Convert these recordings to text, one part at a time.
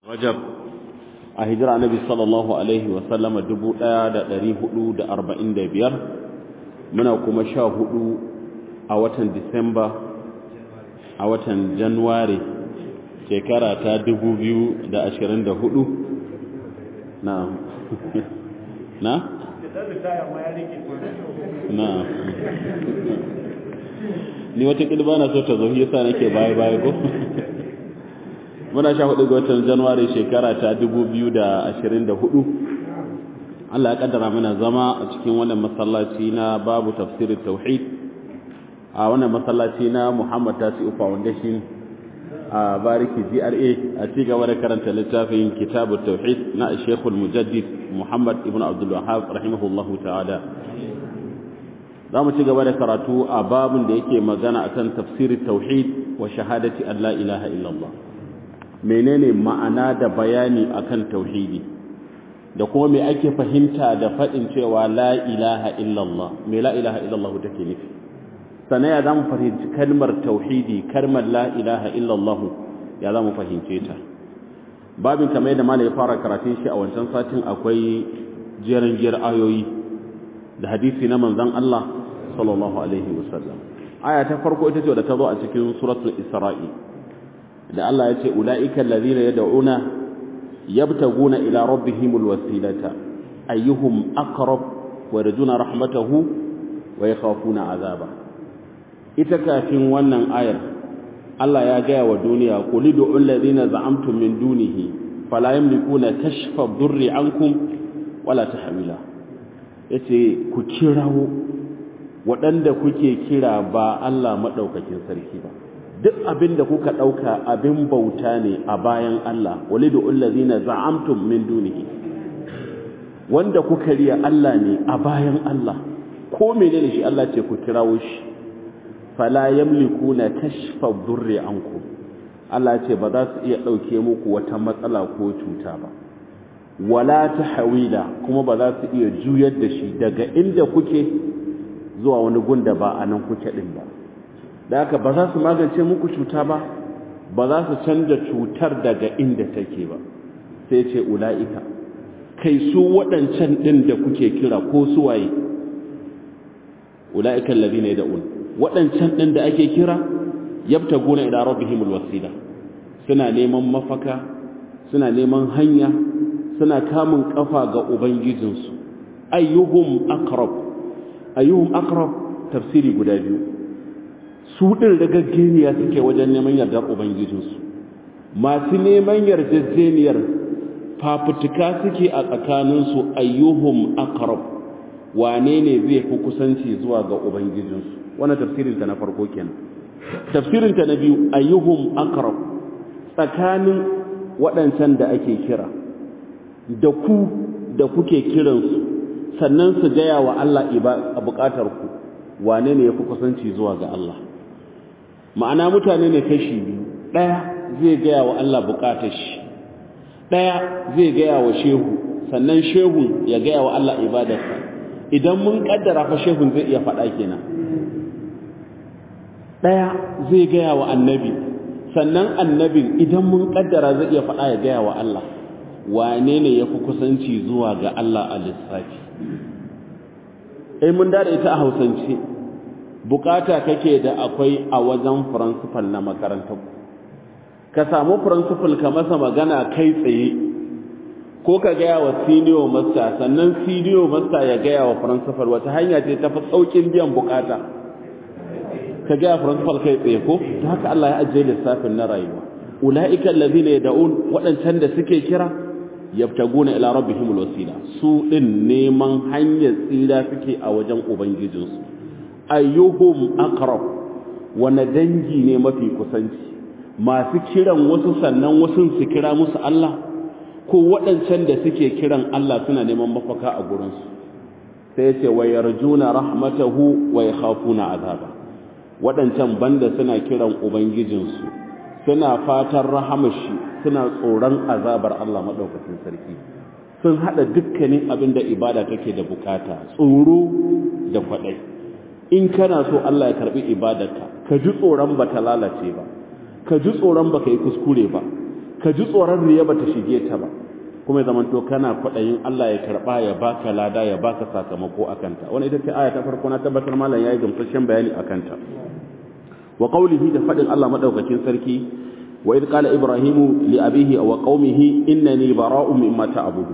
Rajab a hijira Annabi sallallahu alaihi wa sallama 1445 muna kuma 14 a watan Disamba a watan January shekara ta 2024 na'am na na'am ni wata kilba na so ta zo yasa nake baya ko muna 14 ga watan January shekara ta 2024 Allah ya kaddara mana zama a cikin wannan masallaci na babu tafsirin tauhid a wannan masallaci na Muhammad Tasi'u Foundation a Bariki GRA a ci gaba da karanta littafin Kitabut Tauhid na Sheikhul Mujaddid Muhammad ibn Abdul Wahhab rahimahullahu ta'ala za mu ci gaba da karatu a babun da yake magana akan tafsirin tauhid wa shahadati an la ilaha illallah menene ma'ana da bayani akan tauhidi da kuma me ake fahimta da fadin cewa la ilaha illallah me la ilaha illallah take nufi sannan ya zamu fahimci kalmar tauhidi kalmar la ilaha illallah ya zamu fahimce ta babin kamar yadda malai ya fara karatun shi a wancan satin akwai jeran ayoyi da hadisi na manzon Allah sallallahu alaihi wasallam aya ta farko ita ce da ta zo a cikin suratul isra'i da Allah ya ce ulaika allazina yad'una yabtaguna ila rabbihimul wasilata ayyuhum aqrab wa yarjuna rahmatahu wa yakhafuna azaba ita kafin wannan ayar Allah ya gaya wa duniya qul ud'u allazina za'amtum min dunihi fala yamlikuna kashfa dhurri ankum wala tahwila yace ku kirawo waɗanda kuke kira ba Allah madaukakin sarki ba duk abin da kuka ɗauka abin bauta ne a bayan Allah walidu allazina za'amtum min dunihi wanda kuka riya Allah ne a bayan Allah ko menene shi Allah ce ku kirawo shi fala yamlikuna kashfa dhurri ankum Allah ce ba za su iya ɗauke muku wata matsala ko cuta ba wala tahwila kuma ba za su iya juyar da shi daga inda kuke zuwa wani gunda ba anan kuke din ba da haka ba za su magance muku cuta ba ba za su canza cutar daga inda take ba sai ce ula'ika kai su waɗancan ɗin da kuke kira ko su waye ula'ika allazina yad'un waɗancan ɗin da ake kira yabtaguna ila rabbihimul wasila suna neman mafaka suna neman hanya suna kamun kafa ga ubangijinsu ayyuhum aqrab tafsiri guda biyu su ɗin ragaggeniya suke wajen neman yardar ubangijinsu masu neman yarjejeniyar fafutuka suke a tsakaninsu ayyuhum aqrab wane ne zai fi kusanci zuwa ga ubangijinsu wannan tafsirinta na farko kenan tafsirinta na biyu ayyuhum aqrab tsakanin waɗancan da ake kira da ku da kuke kiransu sannan su gaya wa Allah a buƙatar ku wane ne ya fi kusanci zuwa ga Allah ma'ana mutane ne kashi biyu ɗaya zai gaya wa Allah buƙatar shi ɗaya zai gaya wa shehu sannan shehun ya gaya wa Allah ibadarsa idan mun kaddara fa shehun zai iya faɗa kenan ɗaya zai gaya wa annabi sannan annabin idan mun kaddara zai iya faɗa ya gaya wa Allah wane ne ya fi kusanci zuwa ga Allah a lissafi mun da ita a hausance bukata kake da akwai a wajen principal na makarantar ka samu principal ka masa magana kai tsaye ko ka gaya wa senior master sannan senior master ya gaya wa principal wata hanya ce ta fi saukin biyan bukata ka gaya principal kai tsaye ko ta haka Allah ya ajiye lissafin na rayuwa ulaika allazina yad'un wadancan da suke kira yabtaguna ila rabbihimul wasila su din neman hanyar tsira suke a wajen ubangijinsu ayyuhum aqrab wane dangi ne mafi kusanci masu kiran wasu sannan wasu su kira musu Allah ko waɗancan da suke kiran Allah suna neman mafaka a gurinsu sai ce wa yarjuna rahmatahu wa yakhafuna azaba waɗancan banda suna kiran ubangijinsu suna fatan rahamashi suna tsoron azabar Allah madaukakin sarki sun hada dukkanin abin da ibada take da bukata tsoro da kwadai in kana so Allah ya karbi ibadarka ka ji tsoron ba ta lalace ba ka ji tsoron ba ka yi kuskure ba ka ka ji tsoron riya bata shige ta ba kuma ya zamanto kana kwaɗayin Allah ya karɓa ya baka lada ya baka sakamako akan ta wannan ita ce aya ta farko na tabbatar malam yayi gamsashen bayani akan ta wa qawlihi da fadin Allah madaukakin sarki wa idh qala ibrahimu li abihi wa qaumihi innani bara'un mimma ta'budu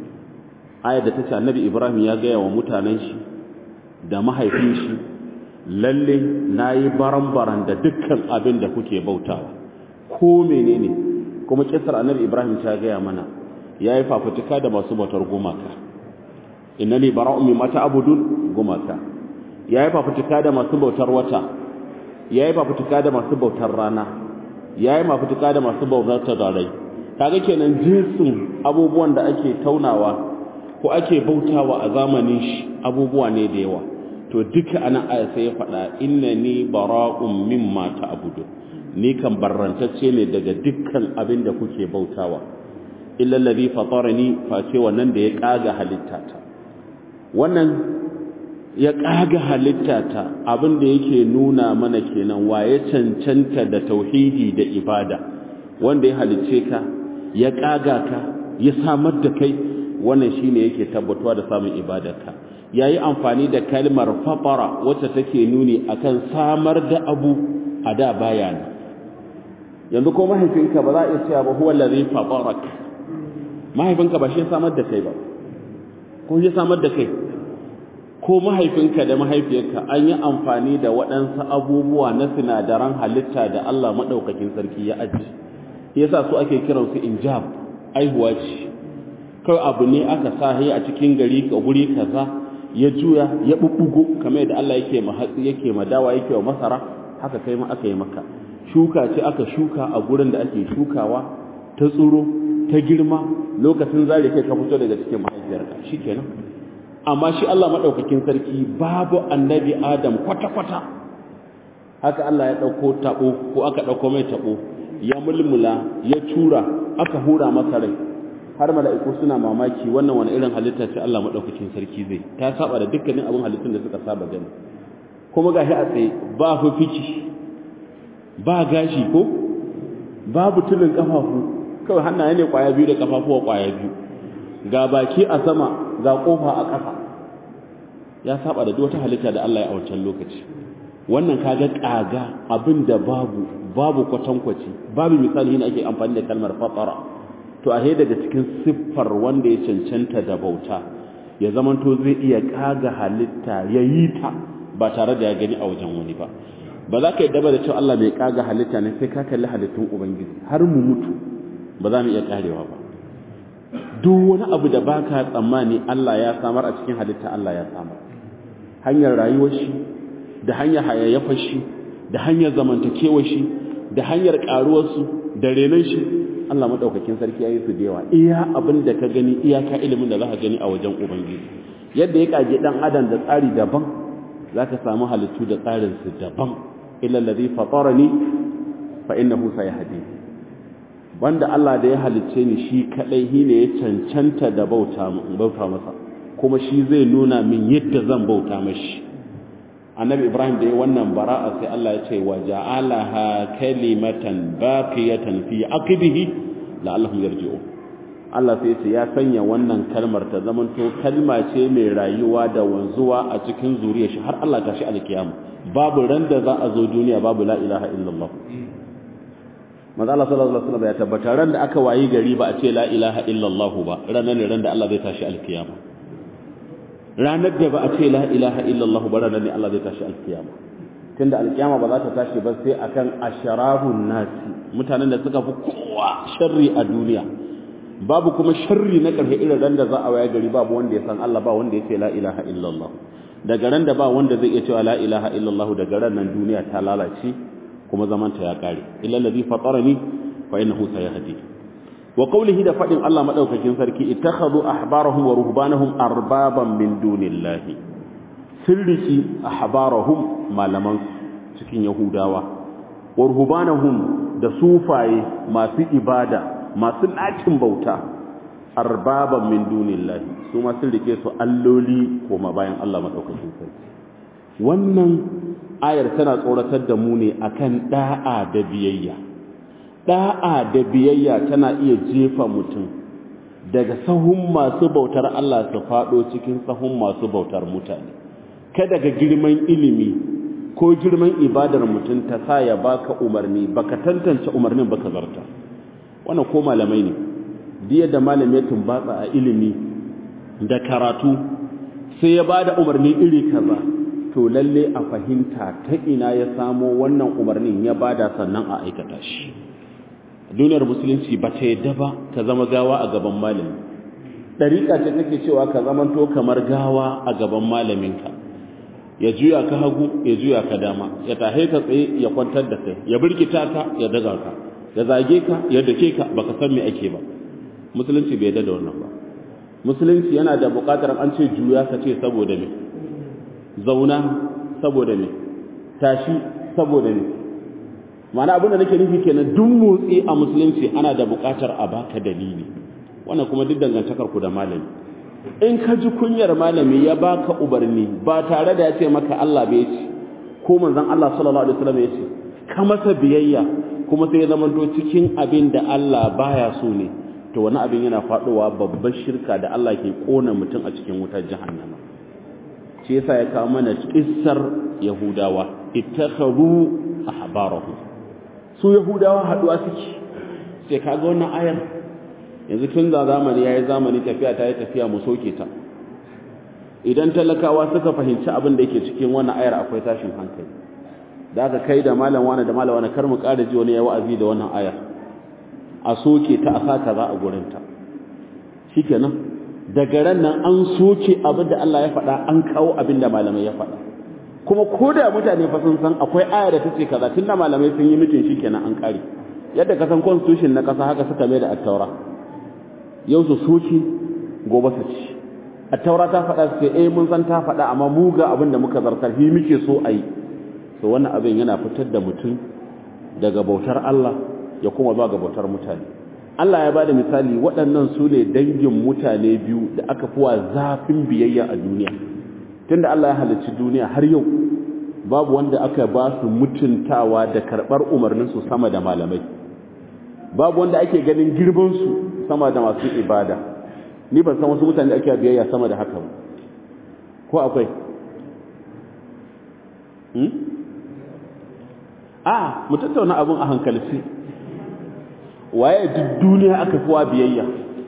aya da tace annabi ibrahim ya gaya wa mutanen shi da mahaifin shi lalle nayi baran-baran da dukkan abin da kuke bautawa ko menene kuma kissar annabi ibrahim ta gaya mana yayi fafutuka da masu bautar gumaka innani bara'un mimma ta'budun gumaka yayi fafutuka da masu bautar wata yayi fafutuka da masu bautar rana yayi fafutuka da masu bautar tazarai kaga kenan jinsin abubuwan da ake taunawa ko ake bautawa a zamanin shi abubuwa ne da yawa to duka anan aya sai ya faɗa innani bara'un mimma ta'budun ni kan barrantacce ne daga dukkan abin da kuke bautawa illa allazi fatarani fa ce wannan da ya kaga halittata wannan ya kaga halittata abin da yake nuna mana kenan waye cancanta da tauhidi da ibada wanda ya halicce ka ya kaga ka ya samar da kai wannan shine yake tabbatuwa da samun ibadarka yayi amfani da kalmar fatara wacce take nuni akan samar da abu a da bayani yanzu ko mahaifinka ba za a iya cewa ba huwa allazi fatarak mahaifinka ba shi ya samar da kai ba ko ya samar da kai ko mahaifinka da mahaifiyarka an yi amfani da waɗansu abubuwa na sinadaran halitta da Allah maɗaukakin sarki ya aji yasa su ake kiransu injab aihuwa ce kawai abu ne aka sahi a cikin gari ka guri kaza ya juya ya bubbugo kamar yadda Allah yake ma hatsi yake ma dawa yake wa masara haka kai ma aka yi maka shuka ce aka shuka a gurin da ake shukawa ta tsuro ta girma lokacin zare kai ka fito daga cikin mahaifiyarka shikenan amma shi Allah madaukakin sarki babu annabi Adam kwata-kwata haka Allah ya dauko tabo ko aka dauko mai tabo ya mulmula ya tura aka hura masa rai har mala'iku suna mamaki wannan wani irin halitta ce Allah madaukakin sarki zai ta saba da dukkanin abin halittun da suka saba gani kuma gashi a tsaye ba fifici ba gashi ko babu tulin kafafu kawai hannaye ne kwaya biyu da kafafuwa kwaya biyu ga baki a sama ga kofa a ƙasa ya saba da wata halitta da Allah ya a wancan lokaci wannan kaga kaga abin da babu kwatankwaci babu misali ne ake amfani da kalmar fatara to a daga cikin siffar wanda ya cancanta da bauta ya zamanto zai iya kaga halitta ya yi ta ba tare da ya gani a wajen wani ba ba za ka yi daba da cewa Allah mai kaga halitta ne sai ka kalli halittun ubangiji har mu mutu ba za mu iya karewa ba duk wani abu da baka tsammani Allah ya samar a cikin halitta Allah ya samar hanyar rayuwar shi da hanyar hayayyafar shi da hanyar zamantakewar shi da hanyar karuwar su da renon shi Allah madaukakin sarki yayi su da yawa iya abin da ka gani iyaka ilimin da zaka gani a wajen ubangiji yadda ya kage dan adam da tsari daban zaka samu halittu da tsarin su daban illa allazi fatarani fa innahu sayahdi wanda Allah da ya halicce ni shi kadai shine ya cancanta da bauta masa kuma shi zai nuna min yadda zan bauta mashi annabi ibrahim da ya wannan bara'a sai Allah ya ce wa ja'alaha kalimatan baqiyatan fi aqibihi la'allahum yarji'un Allah sai ya sanya wannan kalmar ta zamanto kalma ce mai rayuwa da wanzuwa a cikin zuriyar shi har Allah ta shi alkiyama babu ran da za a zo duniya babu la ilaha illallah manzo Allah sallallahu alaihi wasallam ya tabbata ran da aka wayi gari ba a ce la ilaha illallah ba ranan ne ran da Allah zai tashi alkiyama ranar da ba a ce la ilaha illallah ba ranar ne Allah zai tashi alkiyama tunda alkiyama ba za ta tashi ba sai akan ashararun nasi mutanen da suka fi kowa sharri a duniya babu kuma sharri na karfe irin ran da za a waya gari babu wanda ya san Allah ba wanda ya ce la ilaha illallah daga ran da ba wanda zai iya cewa la ilaha illallah daga ran nan duniya ta lalace kuma zamanta ya kare illa allazi fatarani fa innahu sayahdi wa qawlihi da fadin Allah madaukakin sarki ittakhadhu ahbarahum wa ruhbanahum arbaban min dunillahi sirriki ahbarahum malaman cikin yahudawa wa ruhbanahum da sufaye masu ibada masu natin bauta arbaban min dunillahi su ma sirrike su alloli koma bayan Allah madaukakin sarki wannan ayar tana tsoratar da mu ne akan da'a da biyayya da'a da biyayya tana iya jefa mutum daga sahun masu bautar Allah su faɗo cikin sahun masu bautar mutane. Kada ga girman ilimi ko girman ibadar mutum ta sa ya baka umarni baka tantance umarnin baka zarta. Wannan ko malamai ne, diya da malami ya tumbatsa a ilimi da karatu sai ya bada umarni iri kaza, to lalle a fahimta ta ina ya samo wannan umarnin ya bada sannan a aikata shi. Duniyar musulunci ba ta yadda ba ka zama gawa a gaban malami. Ɗariƙa ce take cewa ka zamanto kamar gawa a gaban malaminka, ya juya ka hagu ya juya ka dama, ya tahe ka tsaye ya kwantar da kai, ya birkita ka ya daga ka, ya zage ka ya dake ka, baka san me ake ba. Musulunci bai yadda da wannan ba. Musulunci yana da buƙatar an ce juya ka ce saboda me, zauna saboda me, tashi saboda me. Ma'ana abin da nake nufi kenan, duk motsi a musulunci ana da buƙatar a baka dalili. Wannan kuma duk dangantakar ku da malami. In ka ji kunyar malami ya baka umarni ba tare da ya ce maka Allah bai ce ko manzon Allah sallallahu alaihi wasallam ya ce, ka masa biyayya kuma sai ya zamanto cikin abin da Allah baya so ne, to wani abin yana faɗowa babbar shirka da Allah ke kona mutum a cikin wutar jahannama. Shi yasa ya kawo mana kissar Yahudawa, ittakhadhu ahbarahum. Su Yahudawa haduwa suke. Sai kaga wannan ayar yanzu tun da zamani yayi zamani, tafiya ta yi tafiya, mu soke ta. Idan talakawa suka fahimci abin da yake cikin wannan ayar akwai tashin hankali, da aka kai da malam wani da malam wani kar mu ƙara ji wani ya wa'azi da wannan ayar, a soke ta, a sa kaza a gurinta. Shikenan daga ran nan an soke abin da Allah ya faɗa, an kawo abin da malamai ya faɗa. Kuma ko da mutane fa sun san akwai aya da tace kaza, tunda malamai sun yi mitin shikenan an kare. Yadda ka san constitution na kasa haka suka mai da at-taura. Yau su soke gobe su ci. At-taura ta faɗa su ce mun san ta faɗa, amma mu ga abin da muka zartar hi muke so ayi. To wannan abin yana fitar da mutum daga bautar Allah ya kuma zuwa ga bautar mutane. Allah ya bada misali, waɗannan su ne dangin mutane biyu da aka fi wa zafin biyayya a duniya. Tunda Allah ya halicci duniya har yau babu wanda aka ba su mutuntawa da karɓar umarninsu sama da malamai. Babu wanda ake ganin girbansu sama da masu ibada. Ni ban san wasu mutane da ake biyayya sama da haka ba. Ko akwai? Mu tattauna abin a hankalci. Waye duk duniya aka fi wa biyayya?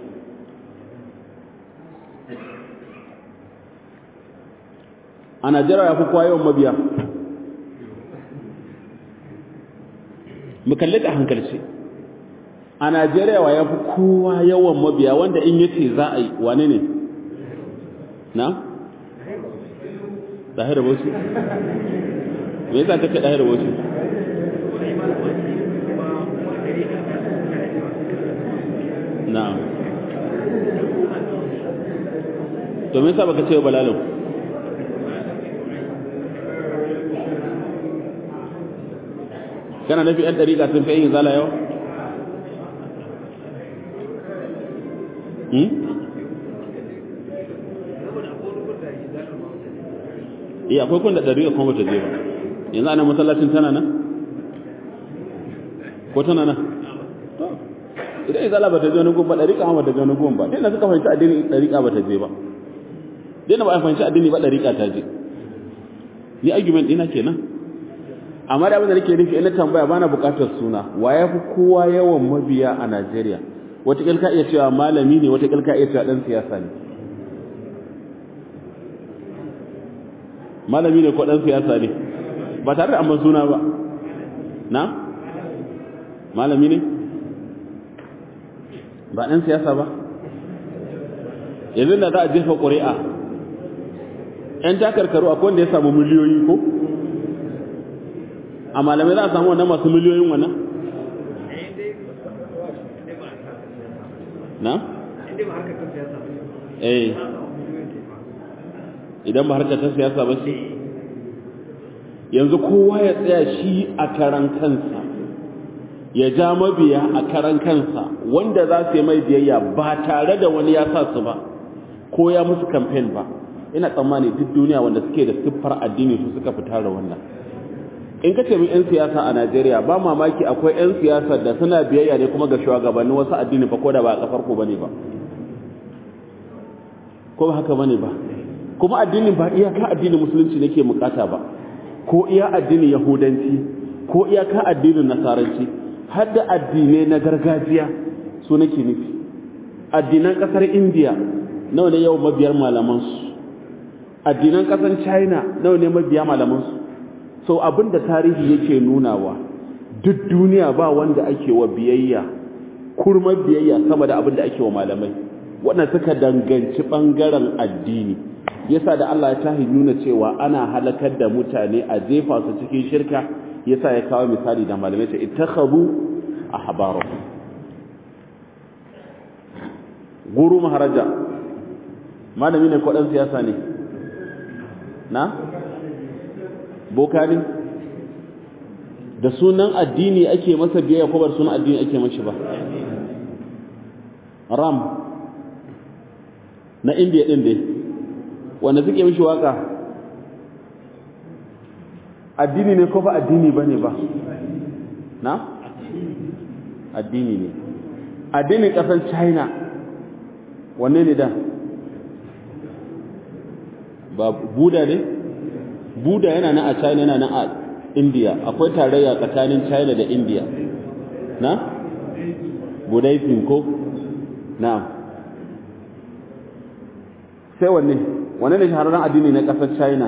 A Najeriya ya fi kowa yawan mabiya. Mu kalli ta hankalci. A Najeriya wa ya fi kowa yawan mabiya, wanda in yace za a yi wane ne? Na? Ɗahir Bauchi? Me yasa kake Ɗahir Bauchi? Na'am. To me yasa baka ce Balalin? Kana nufi ɗan ɗariƙa sun fi yin zala yau? Akwai kun da ɗariƙa kuma bata je ba. Yanzu ana masallacin tana nan? Ko tana nan? Idan izala bata je wani gun ba, ɗariƙa ma bata je wani gun ba. Dina suka fahimci addini, ɗariƙa bata je ba. Dina ba a fahimci addini ba, ɗariƙa ta je. Ni argument ɗina kenan. Amma da abin da nake nufi, ina tambaya bana buƙatar suna. Wa ya fi kowa yawan mabiya a Najeriya? Wataƙil ka iya cewa malami ne, wataƙil ka iya cewa ɗan siyasa ne. Malami ne ko ɗan siyasa ne? Ba tare da amman suna ba. Na? Malami ne? Ba ɗan siyasa ba? Yanzu da za a jefa ƙuri'a, ‘yan takarkaru akwai wanda ya samu miliyoyi ko? A malamai za a samu wannan masu miliyoyin wannan? Na? Idan ba harkar ta siyasa ba ce? Yanzu kowa ya tsaya shi a karan kansa, ya ja mabiya a karan kansa, wanda za su yi mai biyayya ba tare da wani ya sa su ba, ko ya musu kamfen ba. Ina tsammani duk duniya wanda suke da siffar addini su suka fita da wannan. in ka ce min 'yan siyasa a Najeriya ba mamaki akwai 'yan siyasar da suna biyayya ne kuma ga shugabannin wasu addini fa ko da ba a kafar ku bane ba ko ba haka bane ba kuma addinin ba iyaka addinin musulunci nake bukata ba ko iya addinin yahudanci ko iyaka addinin nasaranci har da addinai na gargajiya su nake nufi addinan kasar India nawa ne yau mabiyar malaman su addinan kasar China nawa ne mabiya malaman su so abinda tarihi yake nunawa duk duniya ba wanda ake wa biyayya kurmar biyayya sama da abinda ake wa malamai wanda suka danganci bangaren addini yasa da Allah ya tahi nuna cewa ana halakar da mutane a jefa su cikin shirka yasa ya kawo misali da malamai ce ittakhadhu ahbarahum guru maharaja malami ne ko dan siyasa ne na boka ne da sunan addini ake masa biyayya ko bar sunan addini ake mashi ba ram na indiya din dai wanda suke mishi waka addini ne ko ba addini bane ba na addini ne addinin kasar China wanne ne da ba Buddha ne Buddha yana nan a China yana nan a India akwai tarayya tsakanin China da India na Buddhism ko na'am sai wanne ne shahararren addini na ƙasar China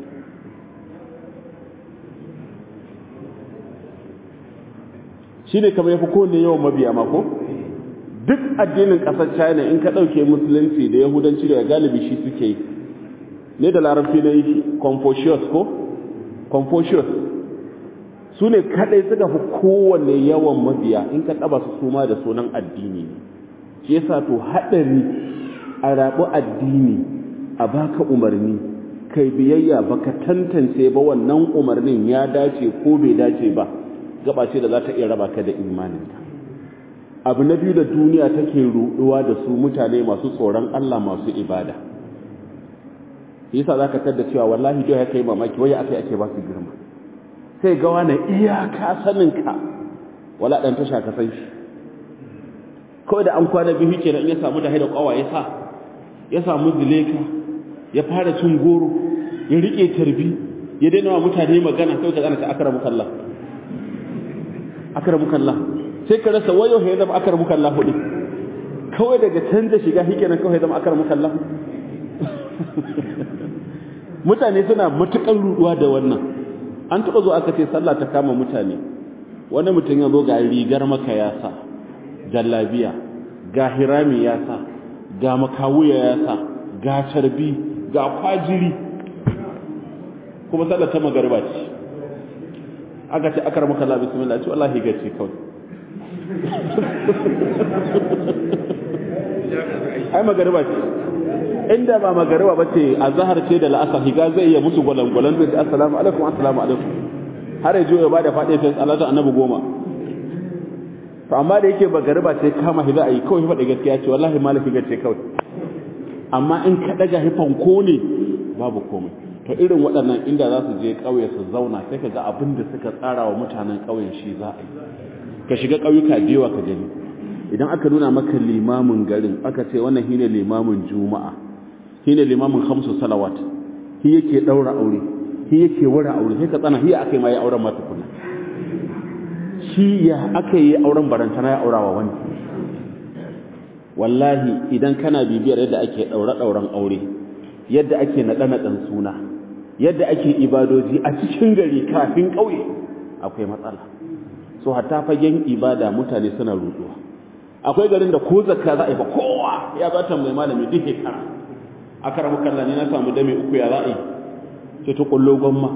shine kamar yafi kowanne yawan mabiya ma ko duk addinin ƙasar China in ka ɗauke musulunci da yahudanci da galibi shi suke yi ne da larabci na yi Confucius ko Confucius su ne kaɗai suka fi kowanne yawan mabiya in ka ɗaba su suma da sunan addini ne shi yasa to haɗari a rabu addini a baka umarni kai biyayya baka tantance ba wannan umarnin ya dace ko bai dace ba gaba ce da za ta iya raba ka da imaninka abu na biyu da duniya take ruɗuwa da su mutane masu tsoron Allah masu ibada yasa zaka tada cewa wallahi dai ya kai mamaki wai ake ba su girma sai ga wani iyaka saninka wala dan tasha ka san shi kawai da an kwana biyu kenan in ya samu da haida kwawa ya samu zuleka ya fara cin goro ya rike tarbi ya daina wa mutane magana sai ka gana ta akramukallah sai ka rasa wayo ya zama akramukallah hudu kawai daga canza shiga hikenan kawai zama akramukallah mutane suna matukan ruduwa da wannan an taba zo aka ce sallah ta kama mutane wani mutum ya zo ga rigar maka ya sa jallabiya ga hirami ya sa ga makawuya ya sa ga carbi ga kwajiri kuma sallar ta magariba ce aka ce akar maka la bismillah ce wallahi gace kawai ai magariba ce inda ba magariba bace azhar ce da la'asar higa zai iya musu gwalangwalan da assalamu alaikum har yajo ya bada fadi sai salatu annabi 10 to amma da yake magariba ce kama hiza ayi kawai faɗi gaskiya ce wallahi malaki gace kawai amma in ka daga hifan ko ne babu komai to irin waɗannan inda za su je ƙauye su zauna sai ka ga abin da suka tsara wa mutanen ƙauyen shi za a yi ka shiga ƙauyuka jewa ka gani idan aka nuna maka limamin garin aka ce wannan shine limamin juma'a shine limamin 5 salawat shi yake daura aure shi yake wara aure sai ka tsana shi akai ma ya auren ma tukuna shi ya akai yi auren barantana ya aurawa wani wallahi idan kana bibiyar yadda ake daura-dauran aure yadda ake naɗe-naɗen suna yadda ake ibadoji a cikin gari kafin ƙauye akwai matsala so hatta fagen ibada mutane suna ruduwa akwai garin da ko zakka za a yi ba kowa ya bata mai malami duk shekara akara mukalla ne na samu dame uku ya za'i sai ta kullo gomma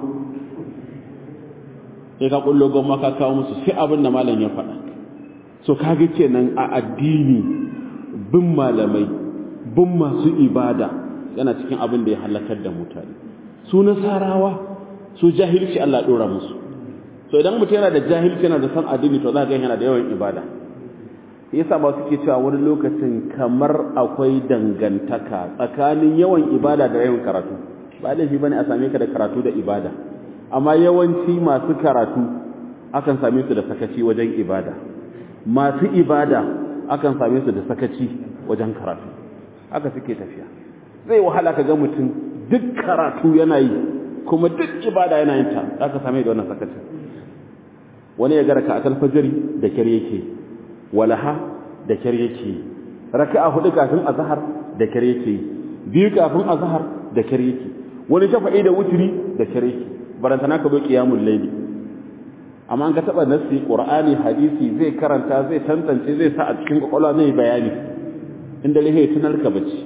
sai ka kullo gomma ka kawo musu sai abin da malam ya faɗa so kage kenan a addini bin malamai bin masu ibada yana cikin abin da ya halakar da mutane su nasarawa su jahilci Allah dora musu so idan mutum yana da jahilci yana da san addini to za ka ga yana da yawan ibada yasa ba suke cewa wani lokacin kamar akwai dangantaka tsakanin yawan ibada da yawan karatu ba laifi bane a same ka da karatu da ibada amma yawanci masu karatu akan same su da sakaci wajen ibada, masu ibada akan same su da sakaci wajen karatu. Haka suke tafiya. Zai wahala ka ga mutum duk karatu yana yi kuma duk ibada yana yin ta, zaka same da wannan sakacin. Wani ya gara ka atal fajri da kyar yake, walaha da kyar yake, raka'a 4 kafin azhar da kyar yake, 2 kafin azhar da kyar yake, wani shafa'i da wutri da kyar yake, barantana ka zo qiyamul layli. Amma an ka taba nassi qur'ani hadisi zai karanta, zai tantance, zai sa a cikin kwakwalwa, zai bayani, inda lahi tunar ka bace.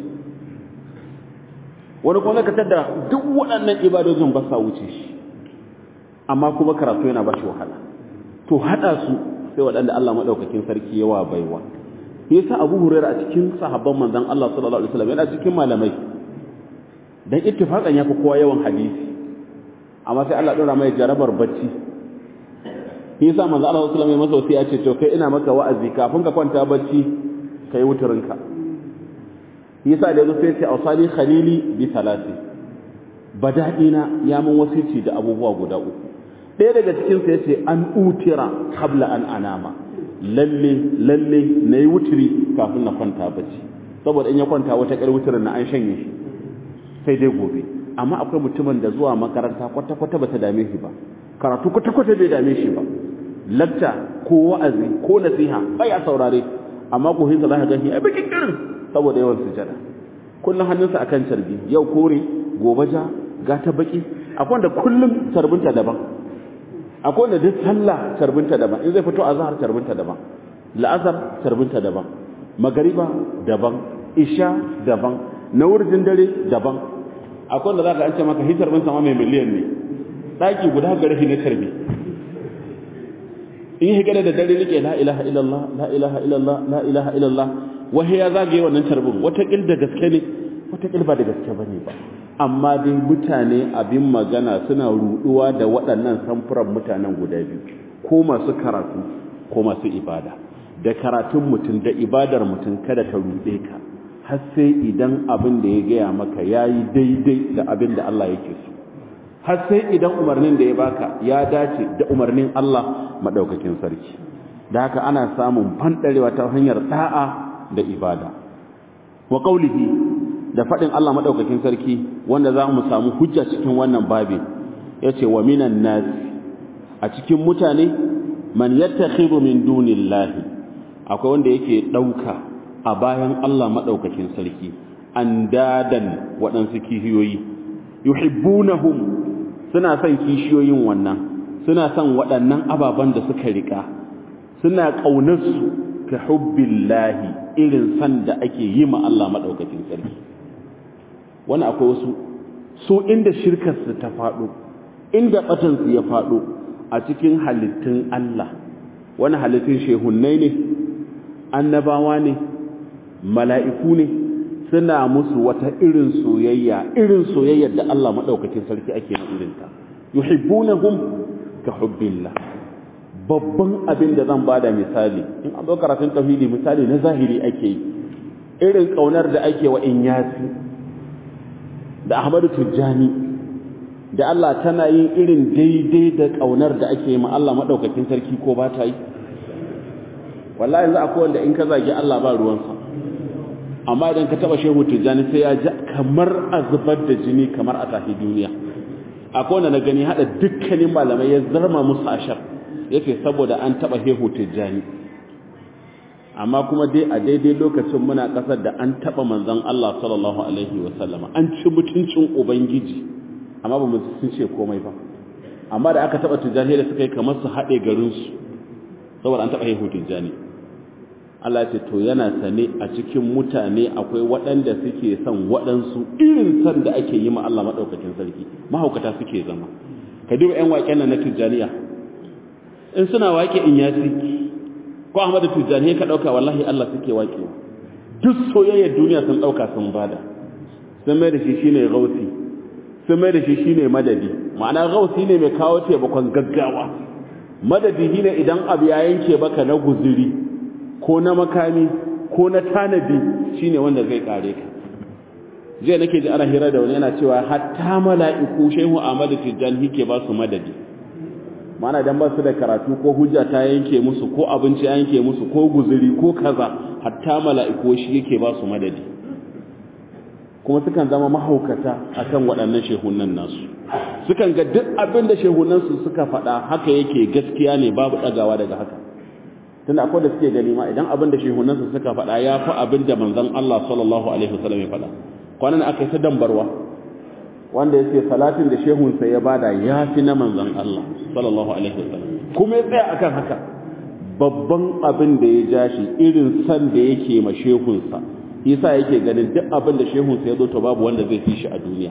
Wani kuma ka tada duk waɗannan ibadojin ba sa wuce shi, amma kuma karatu yana ba shi wahala. To hada su sai waɗanda Allah madaukakin sarki yawa baiwa. Yasa Abu Hurairah a cikin sahabban manzon Allah sallallahu alaihi wasallam yana cikin malamai, dan ittifaqan yafi kowa yawan hadisi, amma sai Allah dora mai jarabar bacci. Yasa manzon Allah sallallahu alaihi wasallam ya masa wasiya ce to kai ina maka wa'azi kafin ka kwanta bacci kai wuturinka. Yasa da yazo sai ya ce ausali khalili bi salati, bada'ina ya mun wasici da abubuwa guda uku. Ɗaya daga cikin sa yace an utira qabla an anama, lalle nayi wutiri kafin na kwanta bacci, saboda in ya kwanta wata kar wutirin na an shanye shi sai dai gobe. Amma akwai mutumin da zuwa makaranta kwata bata dame shi ba, karatu kwata bai dame shi ba, lacca ko wa'azi ko nasiha baya saurare, amma ko hinsa zaka gani ai bakin kirin saboda yawan sujada. Kullun hannunsa akan tarbi, yau kore gobe ja gata baki. Akwai wanda kullum tarbinta daban, akwai wanda duk sallah tarbinta daban, in zai fito azhar tarbinta daban, la'asar tarbinta daban, magariba daban, isha daban, na wurjin dare daban. Akwai wanda zaka an ce maka hitar bin sama mai miliyan ne, daki guda gare shi ne tarbi. In yi gada da dare nake la ilaha illallah la ilaha illallah la ilaha illallah, wahi ya zagaye wannan tarbin, wata kil da gaske ne, wata kil ba da gaske bane ba. Amma dai mutane abin magana suna ruduwa da waɗannan samfuran mutanen guda biyu, ko masu karatu ko masu ibada. Da karatun mutum da ibadar mutum kada ta rude ka, har sai idan abin da ya gaya maka yayi daidai da abin da Allah yake so, har sai idan umarnin da ya baka ya dace da umarnin Allah madaukakin sarki. Da haka ana samun fandarewa ta hanyar da'a da ibada. Wa qaulihi, da faɗin Allah maɗaukakin sarki wanda za mu samu hujja cikin wannan babi, ya ce wa minan nasi, a cikin mutane, man yattakhidhu min dunillahi, akwai wanda yake ɗauka a bayan Allah maɗaukakin sarki andadan waɗansu kishiyoyi, yuhibbunahum, suna son kishiyoyin wannan, suna son waɗannan ababen da suka riƙa, suna ƙaunarsu ka hubbillahi, irin san da ake yi ma Allah maɗaukakin sarki. Wani akwai wasu su inda shirkarsu ta faɗo, inda ɓatansu ya faɗo a cikin halittun Allah, wani halittun shehunnai ne, annabawa ne, mala'iku ne, suna musu wata irin soyayya da Allah maɗaukakin sarki ake na irinta. Yuhibbunahum ka hubbillah. Babban abin da zan bada misali, in an zo karatun tauhidi misali na zahiri ake yi, irin ƙaunar da ake wa Inyasi da Ahmadu Tijjani da Allah tana yin irin daidai da ƙaunar da ake yi ma Allah maɗaukakin sarki ko ba ta yi? Wallahi yanzu akwai wanda in ka zagi Allah ba ruwansa, amma idan ka taɓa Shehu Tijjani sai ya ji kamar a zubar da jini, kamar a tafi duniya. Akwai wanda na gani haɗa dukkanin malamai ya zarma musu ashar, yake saboda an taɓa Shehu Tijjani. Amma kuma dai a daidai lokacin muna ƙasar da an taɓa manzon Allah sallallahu alaihi wa sallama, an ci mutuncin Ubangiji, amma ba mu sun ce komai ba. Amma da aka taɓa Tijjani da suka yi kamar su haɗe garinsu saboda an taɓa Shehu Tijjani. Allah ce to yana sane a cikin mutane akwai waɗanda suke son waɗansu irin san da ake yi ma Allah maɗaukakin sarki, mahaukata suke zama. Ka duba 'yan waƙen nan na Tijjaniya, in suna waƙe Inyasi ko Ahmadu Tijjani ka ɗauka wallahi Allah suke waƙewa. Duk soyayyar duniya sun ɗauka sun bada, sun mai da shi shine gausi, sun mai da shi shine madadi. Ma'ana gausi ne mai kawo taimakon gaggawa, madadi shine idan abu ya yanke baka na guzuri ko na makami ko na tanadi, shine wanda zai kare ka. je nake ji ana hira da wani yana cewa hatta mala'iku shehu Ahmadu Tijjani yake ba su madadi mana dan ba su da karatu ko hujja ta yanke musu ko abinci ya yanke musu ko guzuri ko kaza hatta mala'iku shi yake ba su madadi kuma sukan zama mahaukata akan waɗannan shehunan nasu sukan ga duk abin da shehunan su suka faɗa haka yake gaskiya ne babu ɗagawa daga haka tunda akwai da suke gani ma idan abin da shehunan su suka faɗa ya fi abin da manzon Allah sallallahu alaihi wasallam ya faɗa kwanan aka yi ta dambarwa wanda ya ce salatin da shehunsa ya bada ya fi na manzon Allah sallallahu alaihi wasallam kuma ya tsaya akan haka babban abin da ya ja shi irin san da yake ma shehunsa yasa yake ganin duk abin da shehunsa ya zo to babu wanda zai fi shi a duniya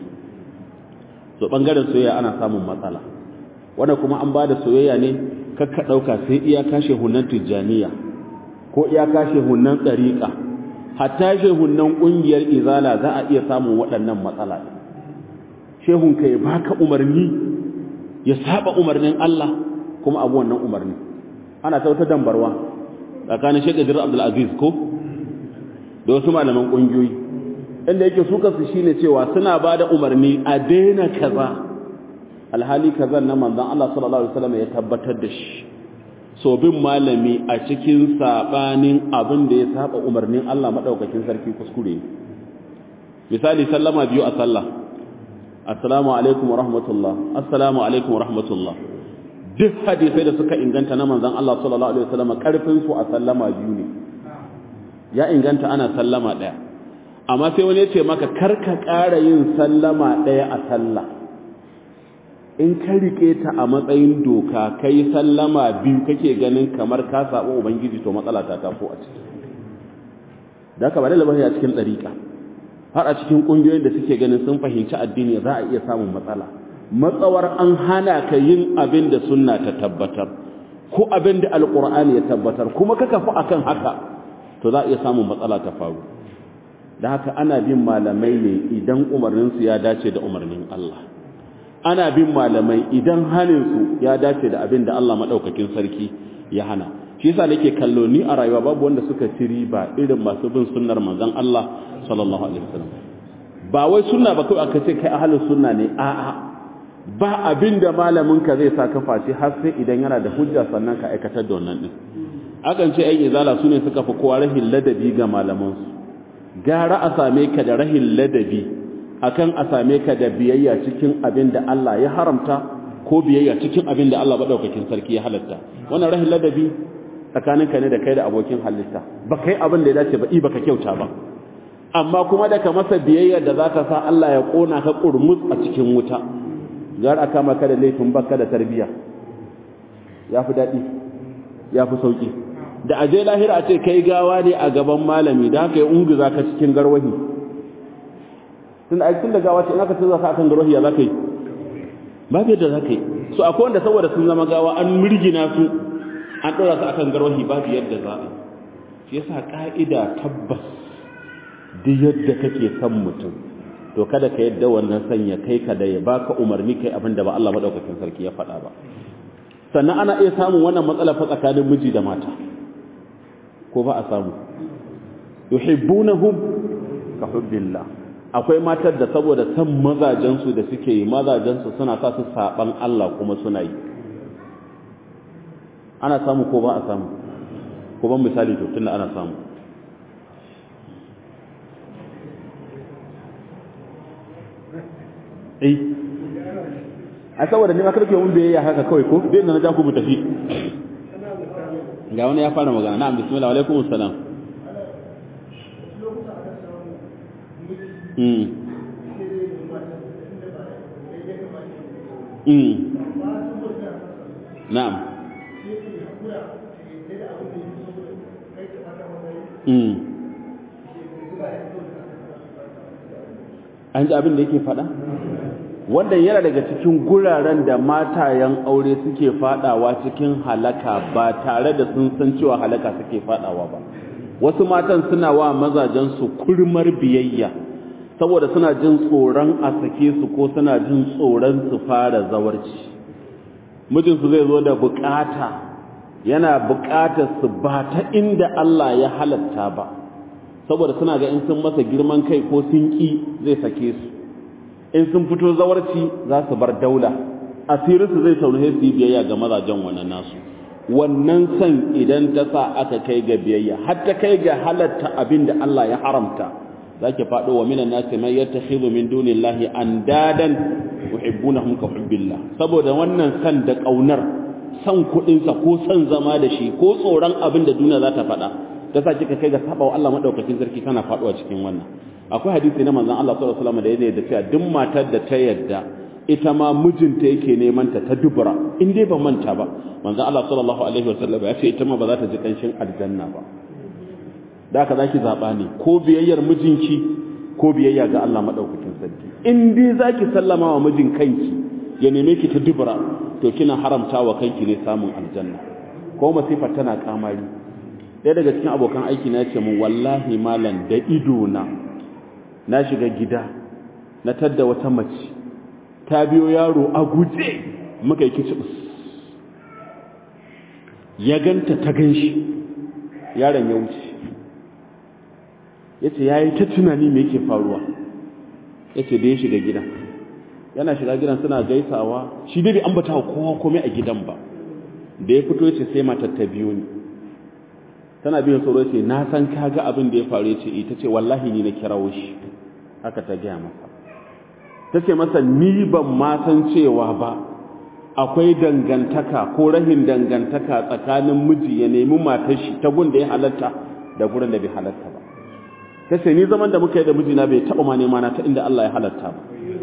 so bangaren soyayya ana samun matsala wanda kuma an bada soyayya ne kakka dauka sai iyaka shehunan tijaniya ko iyaka shehunan tsariƙa hatta shehunan ƙungiyar izala za a iya samun waɗannan matsala shehun ka ya baka umarni ya saba umarnin Allah kuma abu wannan umarni ana ta wata dambarwa tsakanin Sheikh Idris Abdul Aziz ko da wasu malaman ƙungiyoyi inda yake su kansu shine cewa suna bada umarni a daina kaza alhali kaza na manzon Allah sallallahu alaihi wasallam ya tabbatar da shi so bin malami a cikin sabanin abin da ya saba umarnin Allah madaukakin sarki kuskure misali sallama biyu a sallah assalamu alaikum wa rahmatullah assalamu alaikum wa rahmatullah duk hadisai da suka inganta na manzon Allah sallallahu alaihi wasallam karfin su a sallama biyu ne ya inganta ana sallama daya amma sai wani ya ce maka karka ƙara yin sallama daya a sallah in ka rike ta a matsayin doka kai sallama biyu kake ganin kamar ka sabo ubangiji to matsala ta tafo a ciki da haka ba da labari a cikin dariƙa har a cikin kungiyoyin da suke ganin sun fahimci addini za a iya samun matsala matsawar an hana ka yin abin da sunna ta tabbatar ko abin da alqur'ani ya tabbatar kuma ka kafu akan haka to za a iya samun matsala ta faru da haka ana bin malamai ne idan umarnin su ya dace da umarnin Allah ana bin malamai idan haninsu ya dace da abin da Allah maɗaukakin sarki ya hana shi yasa nake kallo ni a rayuwa babu wanda suka ci riba irin masu bin sunnar manzon Allah sallallahu alaihi wasallam ba wai sunna ba kai aka ce kai ahlus sunna ne a'a ba abin da malamin ka zai sa ka faci har sai idan yana da hujja sannan ka aikatar da wannan din akan ce ai izala sune suka fi kowa rahin ladabi ga malaman su gara a same ka da rahin ladabi akan a same ka da biyayya cikin abin da Allah ya haramta ko biyayya cikin abin da Allah madaukakin sarki ya halatta wannan rahin ladabi tsakaninka ne da kai da abokin halitta ba kai abin da ya dace ba baka kyauta ba amma kuma da ka masa biyayya da zaka sa Allah ya kona ka kurmus a cikin wuta gar aka maka da laifin baka da tarbiya yafi dadi yafi sauki da aje lahira a ce kai gawa ne a gaban malami da haka ya unguza ka cikin garwahi tun da gawa ce in aka tsaya ka akan garwahi ya zaka yi babu yadda zaka yi so akwai wanda saboda sun zama gawa an murgina su an dora su akan garwahi babu yadda za a shi yasa ka'ida tabbas duk yadda kake son mutum to kada ka yadda wannan sanya kai ka da ya baka umarni kai abin da ba Allah madaukakin sarki ya faɗa ba sannan ana iya samun wannan matsala fa tsakanin miji da mata ko ba a samu yuhibbunahum ka hubbillah akwai matar da saboda san mazajensu da suke yi mazajensu suna sa su saban Allah kuma suna yi ana samu ko ba a samu ko ban misali to tunda ana samu a saboda ne ma karke mun biyayya haka kawai ko bai na ja ku mu tafi ga wani ya fara magana na'am bismillah wa alaikum assalam na'am an ji abin da yake fada wanda yana daga cikin guraren da matayen aure suke fadawa cikin halaka ba tare da sun san cewa halaka suke fadawa ba wasu matan suna wa mazajensu kurmar biyayya saboda suna jin tsoron a sake su ko suna jin tsoron su fara zawarci mijinsu zai zo da bukata yana bukatar su ba ta inda Allah ya halatta ba saboda suna ga in sun masa girman kai ko sun ki zai sake su, in sun fito zawarci za su bar daula, asirinsu zai taune su yi biyayya ga mazajen wannan nasu. Wannan san idan ta sa aka kai ga biyayya har ta kai ga halatta abin da Allah ya haramta, zaki faɗo wa minan nasi man yattakhidhu min dunillahi andadan yuhibbunahum ka hubbillah. Saboda wannan san da kaunar, san kuɗin sa ko san zama da shi ko tsoron abin da duniya za ta faɗa, ta sa kika kai ga sabawa Allah madaukakin sarki kana faɗuwa cikin wannan. Akwai hadisi na manzon Allah sallallahu alaihi wasallam da yake da cewa duk matar da ta yarda ita ma mijinta yake neman ta dubura, in dai ba manta ba, manzon Allah sallallahu alaihi wasallam ya ce ita ma ba za ta ji kanshin aljanna ba. Da haka zaki zaba ne ko biyayyar mijinki ko biyayya ga Allah madaukakin sarki. In dai zaki sallama wa mijin kanki ya neme ki ta dubura, to kina haramta wa kanki ne samun aljanna. Ko masifa tana kamari. Ɗaya daga cikin abokan aiki na ce mun wallahi malam da ido na shiga gida na tadda wata mace ta biyo yaro a guje, muka yi kicibus, ya ganta ta ganshi, yaron ya wuce, ya ce ya yi ta tunani me yake faruwa, ya ce da ya shiga gidan, yana shiga gidan suna gaisawa, shi dai bai ambata wa kowa komai a gidan ba, da ya fito ya ce sai matar ta biyo ni, tana biyan tsoro, ce na san kaga abin da ya faru, ya ce ita ce wallahi ni na kirawo shi, haka ta gaya masa. Ta ce masa ni ban ma san cewa ba akwai dangantaka ko rahin dangantaka tsakanin miji ya nemi matar shi ta gun da ya halatta da gurin da bai halatta ba. Ta ce ni zaman da muka yi da mijina bai taɓa ma nema na ta inda Allah ya halatta ba.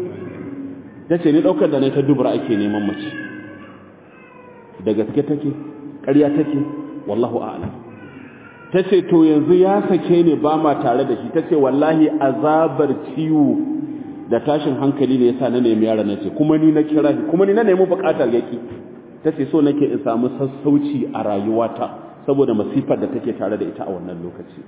Ta ce ni ɗaukar da na ta dubura ake neman mace. Da gaske take, ƙarya take, wallahu a'lam. Ta ce to yanzu ya sake ni ba ma tare da shi. Ta ce wallahi azabar ciwo da tashin hankali ne yasa na nemi yaron nace, kuma ni na kira shi, kuma ni na nemi bukatar yaki. Tace so nake in samu sassauci a rayuwata saboda masifar da take tare da ita a wannan lokaci.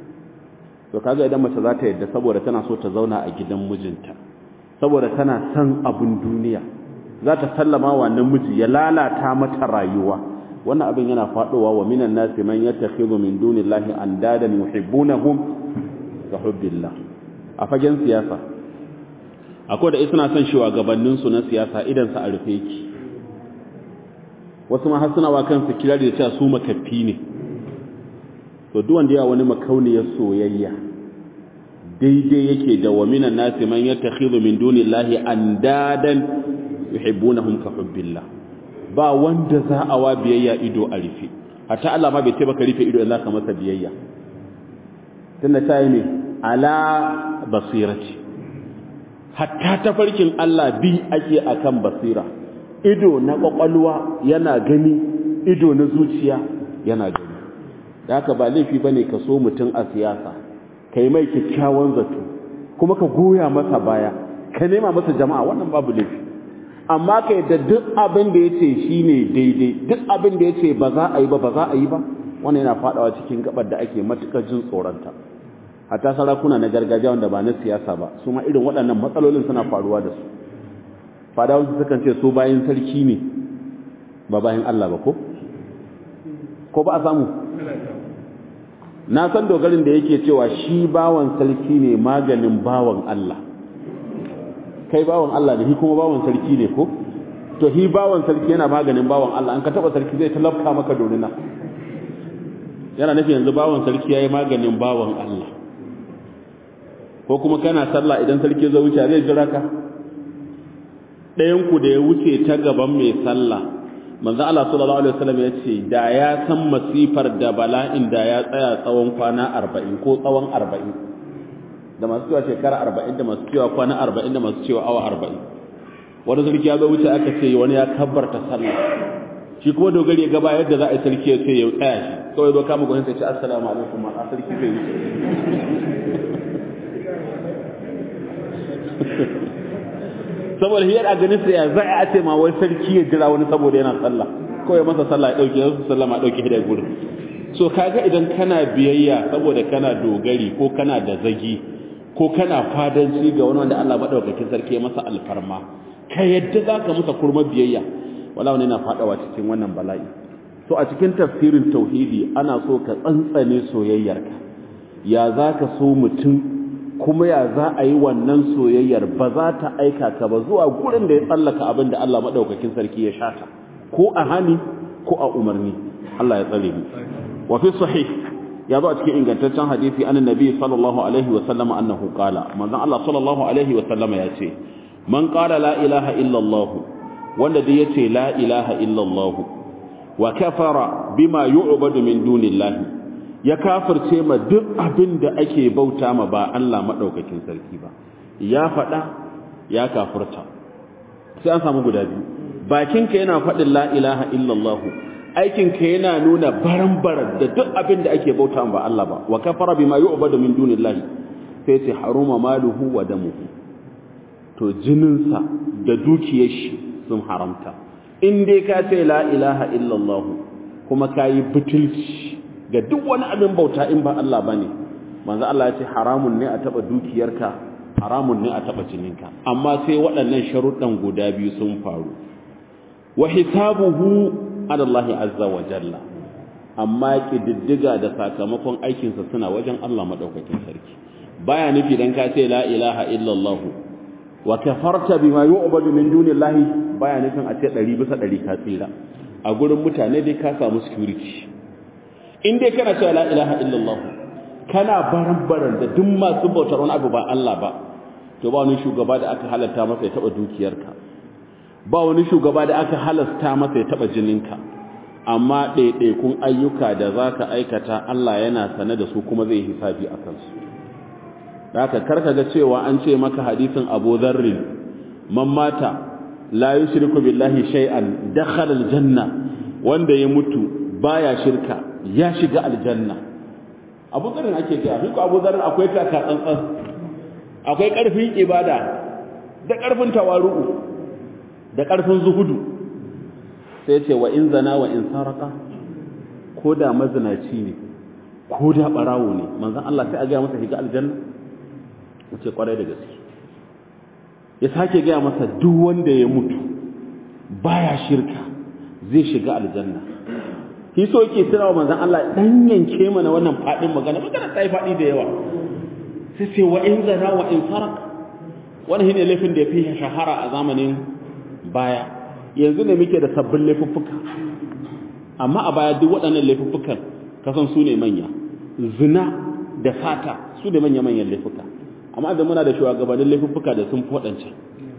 To kaga idan mace za ta yadda saboda tana so ta zauna a gidan mijinta, saboda tana son abun duniya, za ta sallama wa namiji ya lalata mata rayuwa, wannan abin yana fadowa wa minan nasi man yattakhidhu min dunillahi andadan yuhibbunahum ka hubbillah. A fagen siyasa akwai da suna son shugabanninsu na siyasa idan sa a rufe yake, wasu ma har suna wa kansu kirari da cewa su makaffi ne. To duk wanda ya wani makauniyar soyayya daidai yake da wa minan nasi man yattakhidhu min dunillahi andadan yuhibbunahum ka hubbillah. Ba wanda za a wa biyayya ido a rufe, hatta Allah ma bai ce baka rufe ido idan ka masa biyayya, tunda ta yi ne ala basirati. Hatta tafarkin Allah bi ake akan basira, ido na kwakwalwa yana gani, ido na zuciya yana gani. Da haka ba laifi bane ka so mutum a siyasa, kai mai kyakkyawan zato, kuma ka goya masa baya, ka nema masa jama'a, wannan babu laifi. Amma ka yadda duk abin da yace shine daidai, duk abin da yace ba za a yi ba za a yi ba, wannan yana fadawa cikin gabar da ake matukar jin tsoronta. Hatta sarakuna na gargajiya wanda ba na siyasa ba, su ma irin waɗannan matsalolin suna faruwa da su. Fadawan su sukan ce su bayan sarki ne ba bayan Allah ba, ko ba a samu? Na san dogarin da yake cewa shi bawan sarki ne maganin bawan Allah. Kai bawan Allah ne, shi kuma bawan sarki ne ko? To shi bawan sarki yana maganin bawan Allah, an ka taba sarki zai talafka maka dorina. Yana nufi yanzu bawan sarki yayi maganin bawan Allah. Ko kuma kana sallah idan sarki zai wuce zai jira ka? Ɗayan ku da ya wuce ta gaban mai sallah, manzo Allah sallallahu alaihi wasallam ya ce da ya san masifar da bala'in da ya tsaya tsawon kwana 40 ko tsawon 40, da masu cewa shekara 40, da masu cewa kwana 40, da masu cewa awa 40. Wani sarki ya zo wuce aka ce wani ya kabbarta sallah, shi kuma dogari ya gaba yadda za a yi sarki ya ce ya tsaya shi kawai zo kama gwamnati sai ce assalamu alaikum ma sarki zai wuce. Saboda hiyar a ganin sa ya za a ce ma wai sarki ya jira wani saboda yana sallah, kawai masa sallah ya dauke su sallama dauke hidai gurin. So kaga idan kana biyayya saboda kana dogari ko kana da zagi ko kana fadanci ga wani wanda Allah madaukakin sarki ya masa alfarma, ka yadda zaka masa kurma biyayya, wala wani yana fadawa cikin wannan bala'i. So a cikin tafsirin tauhidi ana so ka tsantsane soyayyarka, ya za ka so mutum kuma ya za a yi wannan soyayyar ba za ta aika ka ba zuwa gurin da ya tsallaka abin da Allah maɗaukakin sarki ya shata ko a hani ko a umarni Allah ya tsare mu wa fi sahih ya zo a cikin ingantaccen hadisi annan nabi sallallahu alaihi wa sallama annahu qala manzon Allah sallallahu alaihi wa sallama ya ce man qala la ilaha illa Allah wanda da yace la ilaha illa Allah wa kafara bima yu'badu min dunillahi ya kafirce ma duk abin da ake bauta ma ba Allah madaukakin sarki ba ya faɗa ya kafirta sai an samu guda biyu bakinka yana faɗin la ilaha illallah aikinka yana nuna baran-baran da duk abin da ake bauta ma ba Allah ba wa kafara bima yu'badu min dunillahi sai ce haruma maluhu wa damuhu to jininsa da dukiyar shi sun haramta in dai ka ce la ilaha illallah kuma kayi butulci ga duk wani abin bauta in ba Allah bane manzo Allah ya ce haramun ne a taba dukiyarka haramun ne a taba jininka amma sai waɗannan sharuɗan guda biyu sun faru wa hisabuhu ala Allah azza wa jalla amma kididdiga da sakamakon aikinsa suna wajen Allah madaukakin sarki baya nufi dan ka ce la ilaha illallah wa kafarta bima yu'badu min dunillahi baya nufin a ce 100% ka tsira a gurin mutane dai ka samu security in dai kana cewa la ilaha illallah kana baran da duk masu bautar wani abu ba Allah ba to ba wani shugaba da aka halatta masa ya taba dukiyarka ba wani shugaba da aka halasta masa ya taba jininka amma ɗaiɗaikun ayyuka da zaka aikata Allah yana sane da su kuma zai hisabi a kansu haka karka ga cewa an ce maka hadisin Abu Dharr man mata la yushriku billahi shay'an dakhala aljanna wanda ya mutu baya shirka ya shiga aljanna Abu Dharr ake cewa shi ko Abu Dharr akwai taka tsantsan akwai karfin ibada da karfin tawaru'u da karfin zuhudu sai ce wa in zana wa in saraka ko da mazinaci ne ko da barawo ne manzon Allah sai a ga masa shiga aljanna wace kwarai da gaske ya sake ga masa duk wanda ya mutu baya shirka zai shiga aljanna shi so yake tirawa manzon Allah dan yanke mana wannan fadin magana ta yi fadi da yawa sai ce wa in zana wa in saraka wannan shine laifin da yafi shahara a zamanin baya yanzu ne muke da sabbin laifuffuka amma a baya duk waɗannan laifuffukan kasan su ne manya zina da fata su ne manya-manyan laifuka amma da muna da shugabannin laifuffuka da sun waɗancan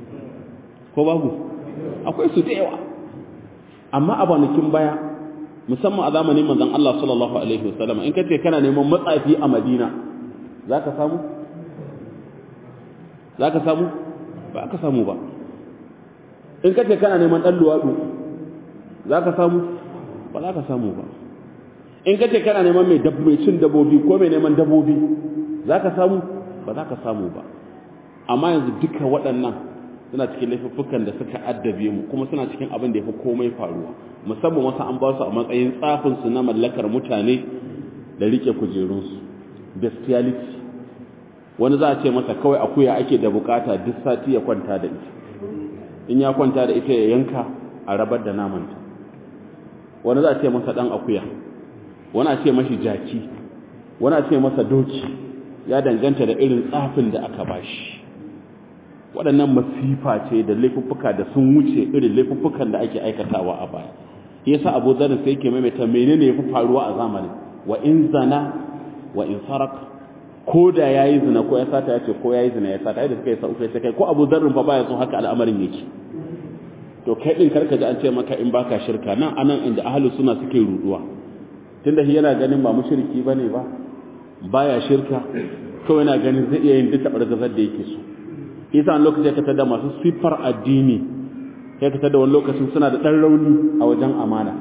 ko babu akwai su da yawa amma a banakin baya musamman a zamanin manzon Allah sallallahu alaihi wasallam in kace kana neman matsafi a Madina zaka samu ba ka samu ba in kace kana neman dan luwadu zaka samu ba za ka samu ba in kace kana neman mai cin dabobi ko mai neman dabobi zaka samu ba za ka samu ba amma yanzu duka waɗannan suna cikin laifuffukan da suka addabe mu kuma suna cikin abin da yafi komai faruwa musamman wasu an ba su a matsayin tsafin su na mallakar mutane da rike kujerun su bestiality wani za a ce masa kawai akuya ake da bukata duk sati ya kwanta da ita in ya kwanta da ita ya yanka a rabar da namanta wani za a ce masa dan akuya wani a ce mashi jaki wani a ce masa doki ya danganta da irin tsafin da aka bashi waɗannan masifa ce da laifuffuka da sun wuce irin laifuffukan da ake aikatawa a baya yasa Abu Dharr sai yake maimaita menene yafi faruwa a zamanin wa in zana wa in sarak ko da yayi zina ko ya sata yace ko yayi zina ya sata da suka yi sauke sai kai ko Abu Dharr fa baya son haka al'amarin yake to kai din karka ji an ce maka in baka shirka nan anan inda ahlus sunna suke ruduwa tunda shi yana ganin ba mushriki bane ba baya shirka kawai yana ganin zai iya yin duk tabargazar da yake so yasa an lokacin ka tada masu sifar addini sai ka tada wani lokacin suna da dan rauni a wajen amana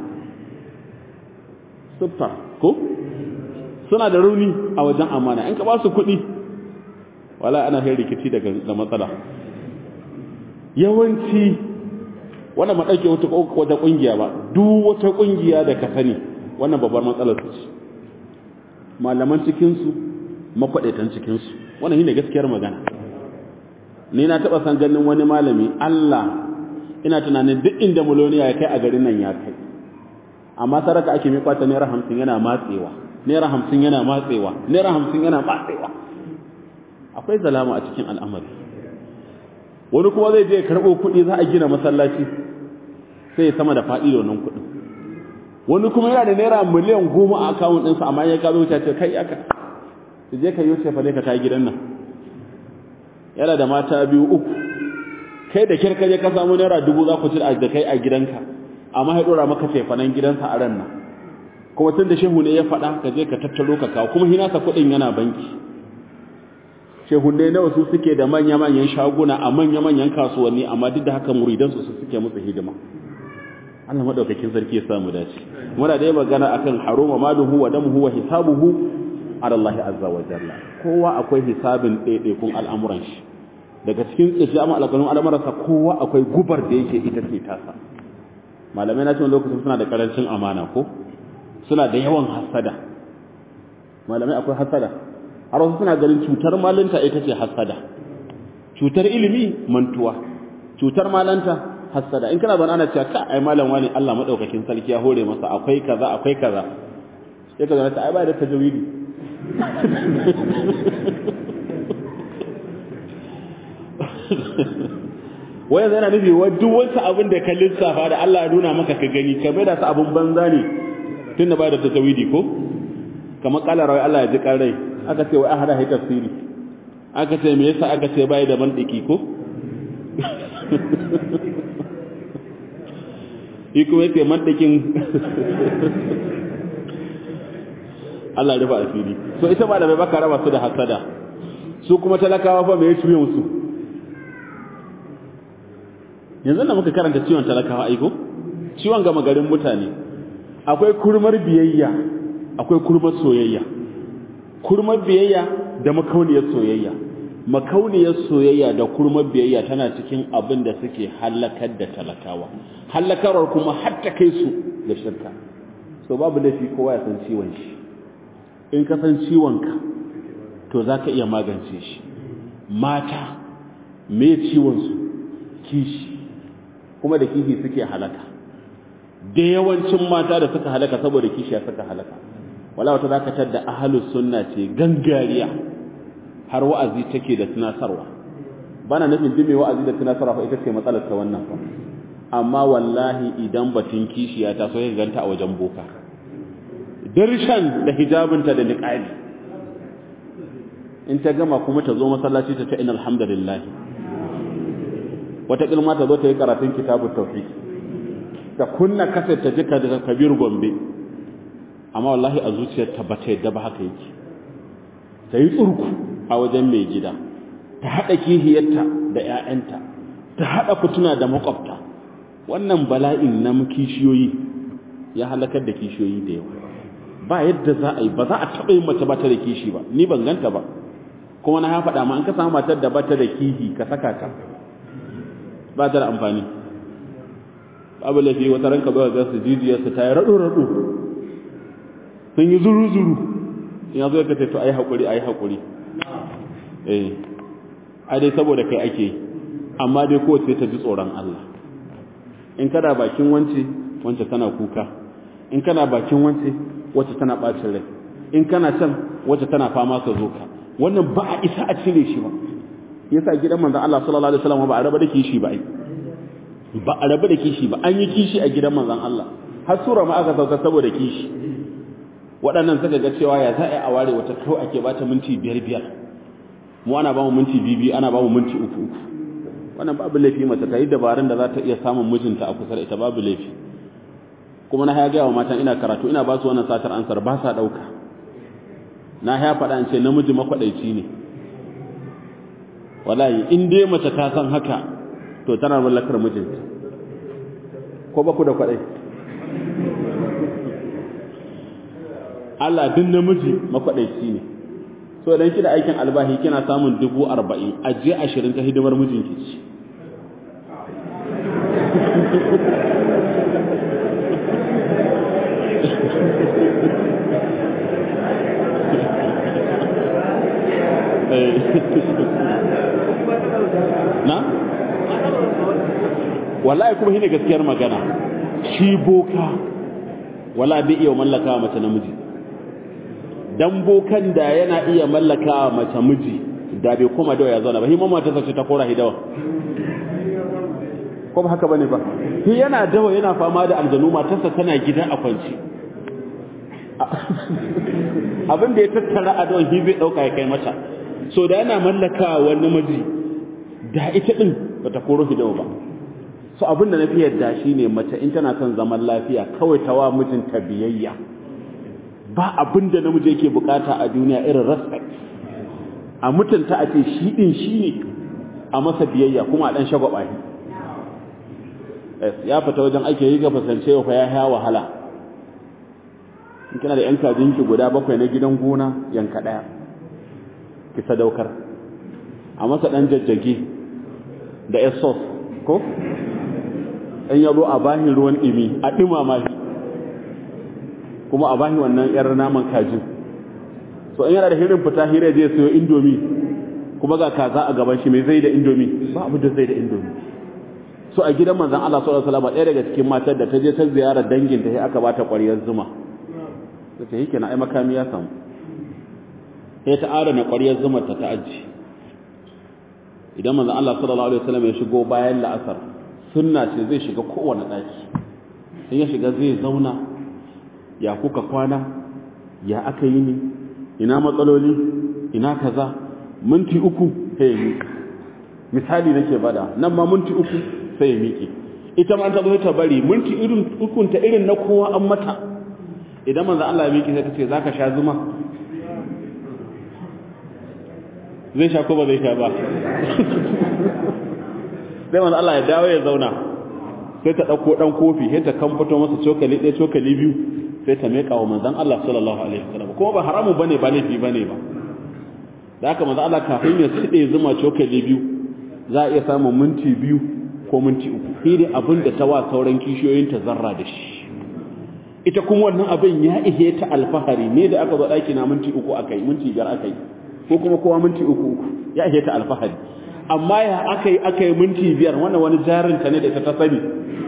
sifar ko suna da rauni a wajen amana in ka ba su kuɗi wala ana kai rikici daga da matsala yawanci wannan ma dauke wata kungiya ba duk wata kungiya da ka sani wannan babbar matsalar su ce malaman cikin su makwadaitan cikin su wannan shine gaskiyar magana ni na taba san ganin wani malami Allah ina tunanin duk inda muloniya ya kai a garin nan ya kai amma saraka ake mai kwata naira 50 yana matsewa naira 50 yana matsewa naira 50 yana matsewa akwai zalama a cikin al'amari. Wani kuma zai je ya karɓo kuɗi za a gina masallaci sai ya sama da faɗi da wannan kuɗin. Wani kuma yana da naira miliyan 10 a akawun ɗinsa amma ya kazo ta ce kai aka su je ka yi wuce fa dai ka kai gidan nan. Yana da mata 2 3 kai da kirka je ka samu naira 1000 za ku ci da kai a gidanka amma ya dora maka cefanen gidansa a ran nan. Kuma tun da shehu ne ya faɗa ka je ka tattaro ka kawo kuma hinasa kuɗin yana banki. Shehunne nawa su suke da manya-manyan shaguna a manya-manyan kasuwanni amma duk da haka muridansu su suke musu hidima. Allah madaukakin sarki ya samu dace. Muna da magana akan haruma maluhu wa damuhu wa hisabuhu ala Allah azza wa jalla. Kowa akwai hisabin ɗaiɗaikun al'amuran shi. Daga cikin tsijama al'amuransa kowa akwai gubar da yake ita ce tasa. Malamai na cewa lokacin suna da karancin amana ko suna da yawan hasada. Malamai akwai hasada. Har wasu suna ganin cutar malanta ita ce hasada. Cutar ilimi mantuwa. Cutar malanta hasada. In kana ban ana cewa ka ai malam wani Allah madaukakin sarki ya hore masa akwai kaza akwai kaza. Sai ka zama ta ai ba da tajawidi. Wai yana nufi wa duk wani abin da ka lissafa da Allah ya nuna maka ka gani ka mai da su abin banza ne tunda ba da tajawidi ko kamar kala rawai Allah ya ji karai aka ce wai hada hay tafsiri aka ce me yasa aka ce bai da mantiki ko iko yake mantikin Allah ya rufa asiri so ita ba da bai baka raba su da hasada su kuma talakawa fa me ya ciwo su yanzu da muka karanta ciwon talakawa aiko ciwon gama garin mutane akwai kurmar biyayya akwai kurmar soyayya kurmar biyayya da makauniyar soyayya makauniyar soyayya da kurmar biyayya tana cikin abin da suke halakar da talakawa halakarwar kuma har ta kai su da shirka so babu laifi kowa ya san ciwon shi in ka san ciwonka to zaka iya magance shi mata me ciwon su kishi kuma da kishi suke halaka da yawancin mata da suka halaka saboda kishi ya suka halaka wala wata zaka tada ahlus sunna ce gangariya har wa'azi take da tunasarwa bana nufin dime wa'azi da tunasarwa fa ita ce matsalar ta wannan fa amma wallahi idan batun kishi ya taso ya ganta a wajen boka darshan da hijabinta da niqabi in ta gama kuma ta zo masallaci ta innal hamdalillah wata kilma ta zo ta yi karatun kitabut tauhid ta kunna kasar ta jika daga kabir gombe amma wallahi a zuciyar ta bata yadda ba haka yake ta yi tsurku a wajen mai gida ta haɗa kihiyarta da 'ya'yanta ta haɗa fituna da makwabta wannan bala'in na kishiyoyi ya halakar da kishiyoyi da yawa ba yadda za a yi ba za a taɓa yin mace bata da kishi ba ni ban ganta ba kuma na ya faɗa ma an ka samu matar da bata da kihi ka saka ta ba ta da amfani babu laifi wata ranka bai ga su jijiyarsu ta yi raɗo-raɗo sun yi zuru-zuru ya zo ka ce to ai haƙuri ai haƙuri ai dai saboda kai ake yi amma dai kowace ta ji tsoron Allah in kana bakin wance tana kuka in kana bakin wacce tana ɓacin rai in kana can wacce tana fama ka zo ka wannan ba a isa a cire shi ba yasa gidan manzon Allah sallallahu alaihi wasallam ba a raba da kishi ba ai ba a raba da kishi ba an yi kishi a gidan manzon Allah har sura ma aka sauka saboda kishi waɗannan suka ga cewa ya za a ware wata kawai ake bata minti 5 mu ana ba mu minti 2 ana ba mu minti 3 wannan babu laifi mace ta yi dabarun da za ta iya samun mijinta a kusa da ita babu laifi kuma na haya ga wa matan ina karatu ina ba su wannan satar ansar ba sa dauka na haya faɗa an ce namiji makwadaici ne wallahi in dai mace ta san haka to tana mallakar mijinta ko ba ku da kwadai Allah din namiji makwadaici ne so idan kida aikin albahi kina samun 40,000 aje 20 ta hidimar mijinki ci na wallahi kuma shine gaskiyar magana shi boka wallahi bai iya mallaka mace namiji dan bokan da yana iya mallaka mace miji da bai kuma dawa ya zauna ba himman mata sace ta kora hidawa ko ba haka bane ba shi yana dawa yana fama da aljanu matarsa tana gida a kwanci abin da ya tattara a don shi zai dauka ya kai mata so da yana mallaka wani miji da ita din bata koro hidawa ba so abin da nafi yadda shine mace in tana son zaman lafiya kawai tawa mijinta biyayya ba abin da namiji yake bukata a duniya irin respect a mutunta a ce shi din shine a masa biyayya kuma a dan shagwaba shi ya fita wajen ake yi ga fasance fa ya haya wahala in kana da yan kajinki guda 7 na gidan gona yanka daya ki sadaukar a masa dan jajjage da esos ko in yabo a bahin ruwan dimi a dumama shi kuma a bahin wannan yar naman kajin so in yana da hirin fita hire zai sayo indomi kuma ga kaza a gaban shi mai zai da indomi ba abu da zai da indomi so a gidan manzon Allah sallallahu alaihi wasallam ɗaya daga cikin matar da ta je ta ziyara danginta sai aka bata ƙwaryar zuma sai yake na ai makami ya samu sai ta adana ƙwaryar zuma ta aji idan manzon Allah sallallahu alaihi wasallam ya shigo bayan la'asar sunna ce zai shiga kowane daki in ya shiga zai zauna ya kuka kwana ya aka yi ni ina matsaloli ina kaza minti 3 sai yi misali nake bada nan ma minti 3 sai ya miƙe ita ma ta zo ta bari minti irin 3 ta irin na kowa an mata idan manzo Allah ya miƙe sai ta ce zaka sha zuma zai sha ko ba zai sha ba sai manzo Allah ya dawo ya zauna sai ta dauko dan kofi sai ta kamfato masa cokali ɗaya cokali biyu sai ta meka wa manzon Allah sallallahu alaihi wasallam kuma ba haramu bane ba laifi bane ba da haka manzo Allah kafin ya side zuma cokali biyu za a iya samun minti 2 ko minti 3 sai dai abin da ta wa sauran kishiyoyin ta zarra da shi ita kuma wannan abin ya ihe ta alfahari ne da aka zo daki na minti 3 akai minti 5 akai ko kuma kowa minti 3 ya ihe ta alfahari amma ya akai minti 5 wannan wani jarinta ne da ita ta sani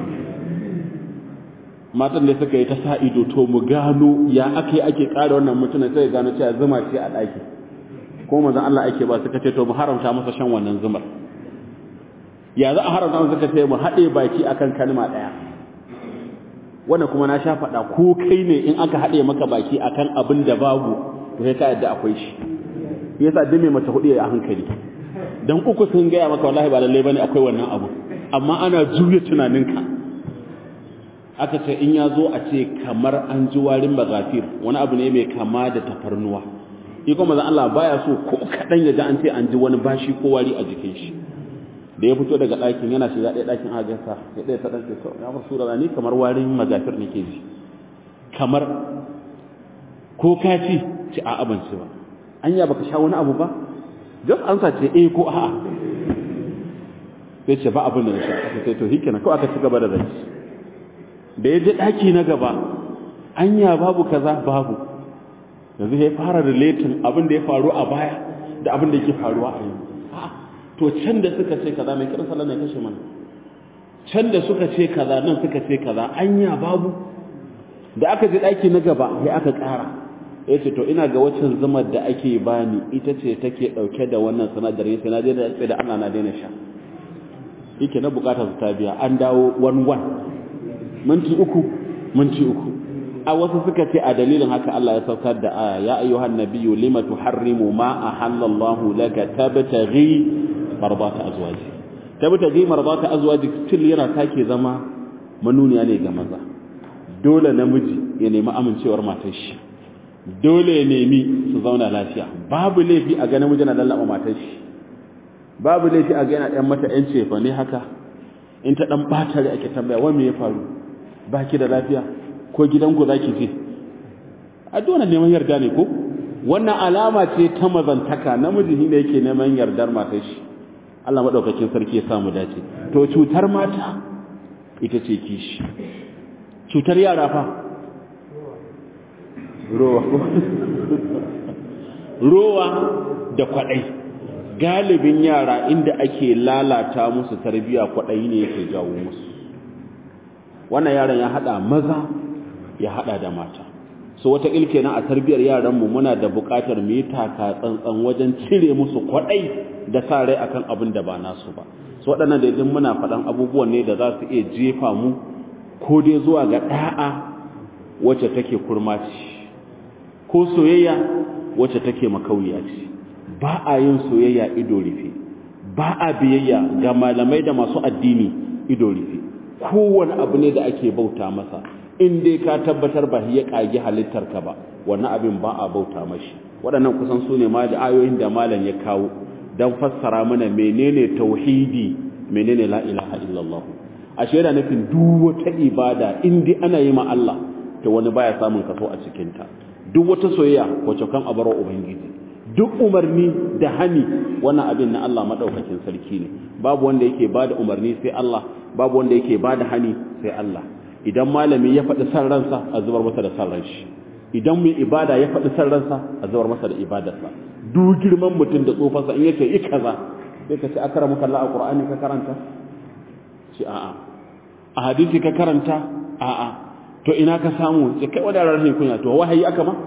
matan da suka yi ta sa ido to mu gano ya ake ƙara wannan mutumin sai gano cewa zuma ce a ɗaki ko manzon Allah ake ba suka ce to mu haramta masa shan wannan zumar ya za a haramta masa suka ce mu haɗe baki akan kalma ɗaya wannan kuma na sha faɗa ko kai ne in aka haɗe maka baki akan abin da babu to sai ka yadda akwai shi yasa duk mai mace hudu ya hankali dan 3 sun gaya maka wallahi ba lalle bane akwai wannan abu amma ana juya tunaninka aka ce in ya zo a ce kamar an ji warin magafir wani abu ne mai kama da tafarnuwa shi kuma zan Allah baya so ko kadan ya ji an ce an ji wani bashi ko wari a jikin shi da ya fito daga ɗakin yana shiga ɗaya ɗakin agansa ya ɗaya ta ɗan ce ya rasu ni kamar warin magafir nake ji kamar ko ka ci a abinci ba anya baka sha wani abu ba just ansa ce eh ko a'a sai ce ba abin da na sha sai to hikena ko aka ci gaba da zanci da ya je ɗaki na gaba anya babu kaza babu yanzu ya fara relating abin da ya faru a baya da abin da yake faruwa a yanzu to can da suka ce kaza mai kiran sallah ne kashe mana can da suka ce kaza nan suka ce kaza anya babu da aka je ɗaki na gaba ya aka ƙara ya ce to ina ga waccan zumar da ake bani ita ce take ɗauke da wannan sanadarin sai na je da ana na daina sha yake na bukatar su ta biya an dawo 1-1 minti 3 a wasu suka ce a dalilin haka Allah ya saukar da aya ya ayyuhan nabiyyu lima tuharrimu ma ahallallahu laka tabtaghi mardata azwaji til yana take zama manuniya ne ga maza dole namiji ya nemi amincewar matar shi dole ya nemi su zauna lafiya babu laifi a ga namiji na lallaba matar shi babu laifi a ga yana ɗan mata ƴan cefa ne haka in ta ɗan ɓata rai ake tambaya wa me ya faru baki da lafiya ko gidanku zaki je a dole neman yarda ne ko wannan alama ce ta mazantaka namiji ne yake neman yardar matar shi Allah madaukakin sarki ya samu dace to cutar mata ita ce kishi cutar yara fa rowa da kwadai galibin yara inda ake lalata musu tarbiya kwadai ne yake jawo musu wannan yaron ya hada maza ya hada da mata so wata kenan a tarbiyar yaran mu muna da buƙatar mu yi taka tsantsan wajen cire musu kwadai da sa rai akan abin da ba nasu ba. So waɗannan da idan muna faɗan abubuwan ne da za su iya jefa mu ko dai zuwa ga da'a wacce take kurma ce, ko soyayya wacce take makauniya ce. Ba a yin soyayya ido rufe, ba a biyayya ga malamai da masu addini ido rufe. Kowane abu ne da ake bauta masa, in dai ka tabbatar ba ya kage halittarka ba, wannan abin ba a bauta mashi. Waɗannan kusan su ne ma da ayoyin da malam ya kawo don fassara mana menene tauhidi, menene la ilaha illallah. Ashe yana nufin duk wata ibada in dai ana yi ma Allah, to wani baya samun kaso a cikin ta. Duk wata soyayya wacce kan abarwa ubangiji, duk umarni da hani, wannan abin na Allah madaukakin sarki ne. Babu wanda yake bada umarni sai Allah, babu wanda yake bada hani sai Allah. Idan malami ya faɗi san ransa, a zubar masa da san ranshi. Idan mai ibada ya faɗi san ransa, a zubar masa da ibadarsa. Duk girman mutum da tsofansa in yace kaza, sai ka ce akramuka Allah, a Qur'ani ka karanta? Ce a'a. A hadisi ka karanta? A'a. To ina ka samu? Sai kai wadarar rashin kunya, to wahayi aka ma?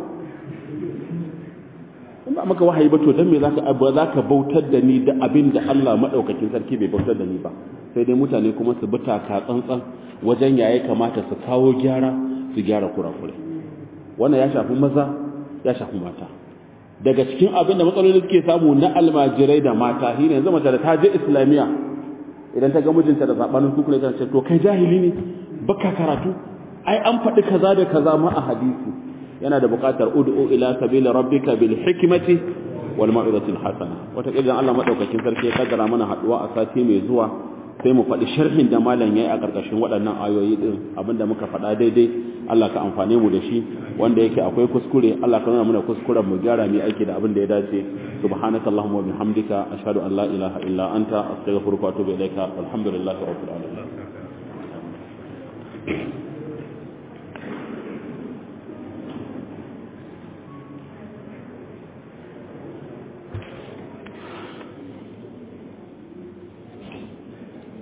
In ba maka wahayi ba, to dan me zaka bautar da ni da abin da Allah madaukakin sarki bai bautar da ni ba? Sai dai mutane kuma su buta ka tsantsan wajen yayi kamata su kawo gyara, su gyara kurakure. Wannan ya shafi maza, ya shafi mata. Daga cikin abin da matsaloli suke samu na almajirai da mata, shine yanzu mace da ta je islamiya, idan ta ga mijinta da zabanin kukule ta ce to kai jahili ne, baka karatu, ai an faɗi kaza da kaza ma a hadisi. Yana da buƙatar ud'u ila sabili rabbika bil hikmati wal mau'izatil hasana. Wata kidan Allah madaukakin sarki ya kaddara mana haduwa a sati mai zuwa, sai mu faɗi sharhin da malam yayi a ƙarƙashin waɗannan ayoyi din. Abinda muka faɗa daidai Allah ka amfane mu da shi, wanda yake akwai kuskure Allah ka nuna mana kuskuren mu gyara mu aiki da abin da ya dace. Subhanakallahumma wa bihamdika ashhadu an la ilaha illa anta astaghfiruka wa atubu ilaika. Alhamdulillahi rabbil alamin.